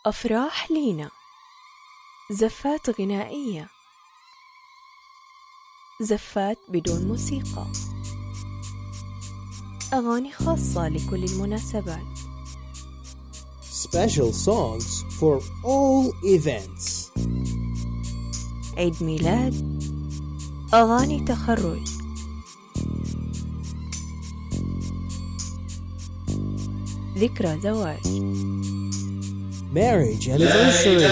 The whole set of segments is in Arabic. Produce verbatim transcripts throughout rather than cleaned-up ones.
أفراح لينا، زفات غنائية، زفات بدون موسيقى، أغاني خاصة لكل المناسبات. Special songs for all events. عيد ميلاد، أغاني تخرج، ذكرى زواج، marriage anniversary،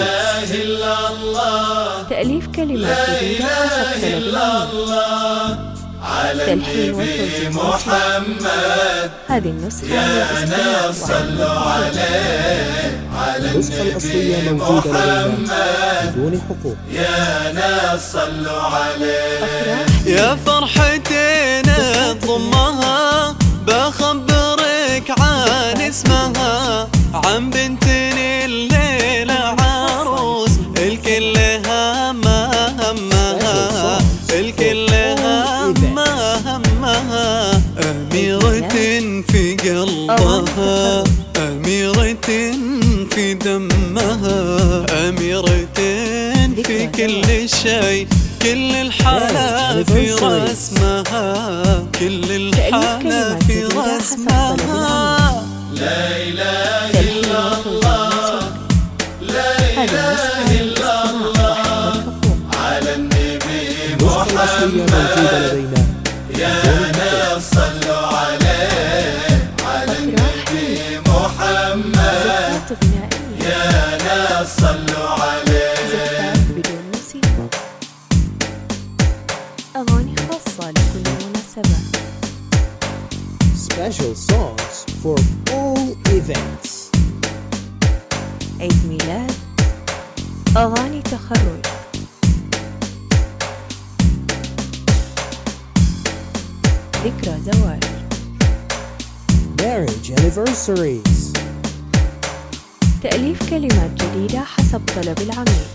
تأليف كلمات جديدة حسب طلب العميل، تلحين وتوزيع محمد. هذه النسخة للاستماع. النسخة الأصلية موجودة لدينا بدون حقوق. يا ناس صلوا عليه. يا فرحتين ضمها بخبرك عن اسمها، عن بنتني الليلة عروس الكل همها همها، الكل همها همها، أميرة في قلبها، أميرة في دمها، أميرة في كل شيء، كل الحالة في رسمها، كل الحالة في رسمها. لا إله إلا الله، لا إله إلا الله، على النبي محمد. يا ناس صلوا عليه، على النبي محمد. يا ناس صلوا عليه. زفات بدون موسيقى، أغاني خاصة لكل المناسبات. Special songs for all events. عيد ميلاد، أغاني تخرج، ذكرى زواج، marriage anniversaries، تأليف كلمات جديدة حسب طلب العميل،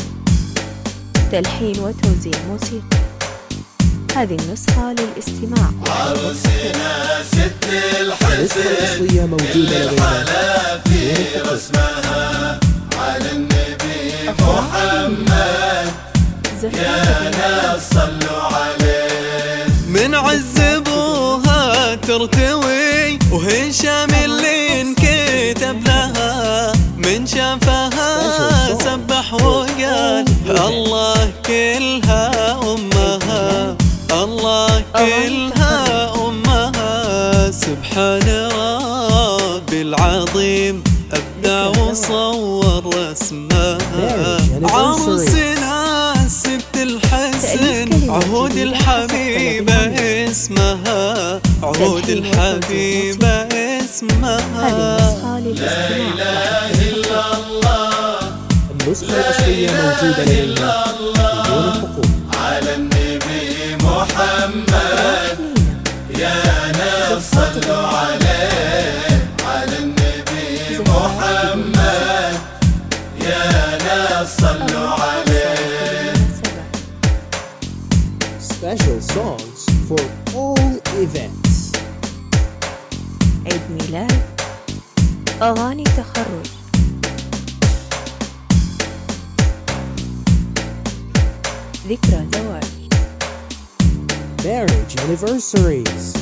تلحين وتوزيع موسيقى. هذه النسخة للاستماع. عروسنا ست النسخة الحسن، الأصلية موجودة الحلا في رسمها، على النبي محمد. يا ناس صلوا عليه. من عذبوها ترتوي، وهشام اللي انكتب لها، من شافها سبح وقال الله كلها أمها، الله كلها أمها. سبحان ربي العظيم أبدع وصور رسمها. عروسنا ست الحسن، عهود الحبيبة اسمها، عهود الحبيبة اسمها. هذه النسخة للاستماع. لا إله إلا الله، النسخة الأصلية موجودة لدينا بدون حقوق. على النبي محمد. يا ناس صلوا عليه، على النبي محمد. يا ناس صلوا عليه. Special songs for all events. عيد ميلاد، أغاني تخرج، ذكرى زواج، marriage anniversaries،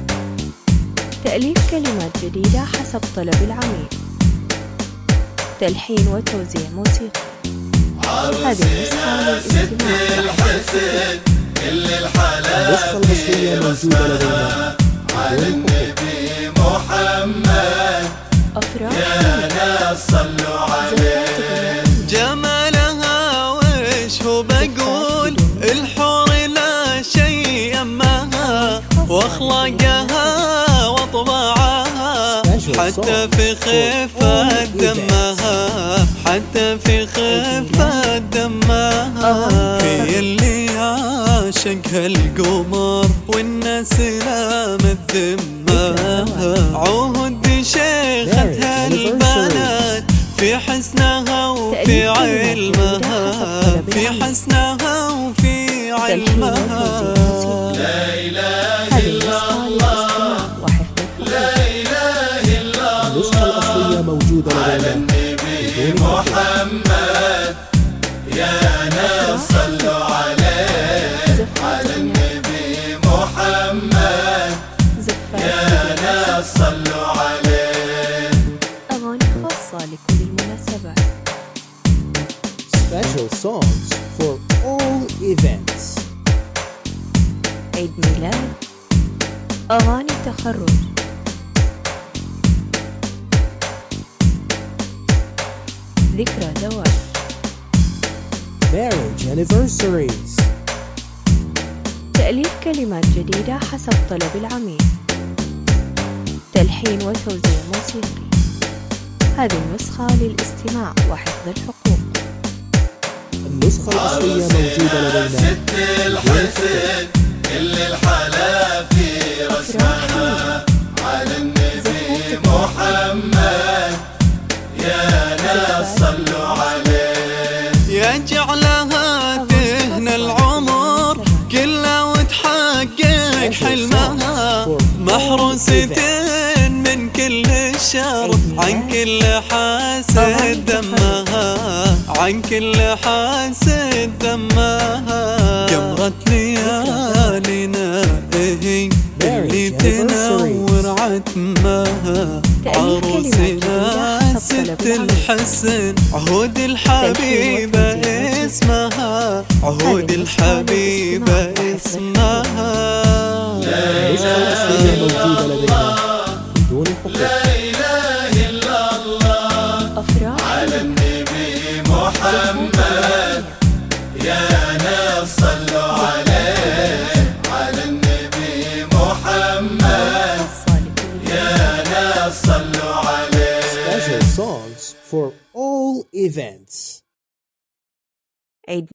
تأليف كلمات جديدة حسب طلب العميل، تلحين وتوزيع موسيقى. هذه النسخة للاستماع. الحسن، كل الحلا النسخة الأصلية موجودة لدينا على النبي محمد. أفراح يا ناس صلوا عليه. جمالها وش هو بقول، الحور لا شيء أمها، واخلاقها وطباعها، حتى في خفة دمها، حتى في خفة دمها. هي اللي عاشقها القمر والناس لامت ذمها، عهد شيختها البنات في حسنها وفي علمها، في حسنها وفي علمها. لا إله إلا الله، لا إله إلا الله، النسخة الأصلية موجودة على لدينا النبي محمد يا ناس صلوا عليه على النبي محمد يا ناس صلوا عليه. أغاني خاصة لكل المناسبات. Special songs for all events. عيد ميلاد، أغاني تخرج، ذكرى زواج، Marriage anniversaries. تأليف كلمات جديدة حسب طلب العميل، تلحين وتوزيع موسيقي. هذه النسخة للاستماع وحفظ الحقوق. النسخة الأصلية موجودة لدينا. ست الحسن كل الحلا في رسمها على النبي محمد يا ناس صلوا عليه. يا جعلها تهنى العمر كله وتحقق حلمها، محروسة من كل الشر عن كل حاسد دمها، عن كل حاسد دمها. قمرت ليالينا هي اللي تنور عتمها، عروسنا ست الحسن عهود الحبيبة اسمها، عهود الحبيبة اسمها. النسخة الأصلية موجودة لدينا بدون الحقوق. لا إله إلا الله أفراح على النبي محمد يا ناس صلوا عليه على النبي محمد يا ناس صلوا عليه. Special songs for all events. عيد